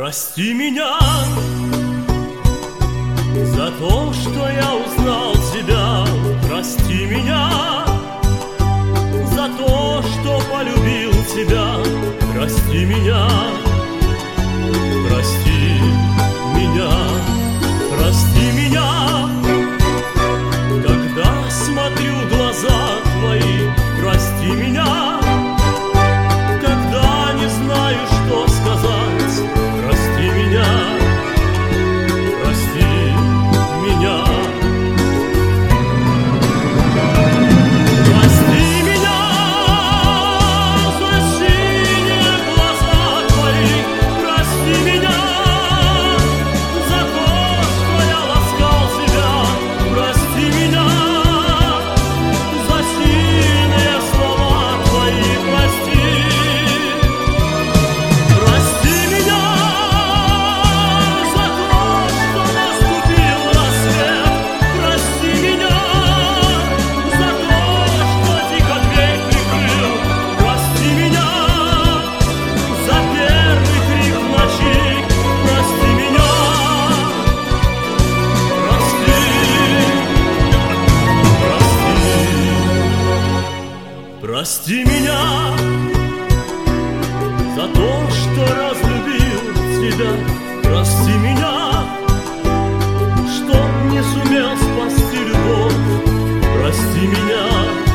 Прости меня за то, что я узнал тебя. Прости меня за то, что полюбил тебя. Прости меня, прости меня, прости меня. Когда смотрю в глаза твои, прости меня. Когда не знаю, что сказать, прости меня, прости меня. Прости меня за синие глаза твои, прости меня за то, что я ласкал тебя, прости меня за сильные слова твои, прости. Прости меня за то, что наступил рассвет, прости меня за то, что тихо дверь прикрыл, прости меня за первый крик в ночи, прости меня, прости, прости меня за то, что разлюбил тебя, прости меня, что не сумел спасти любовь, прости меня.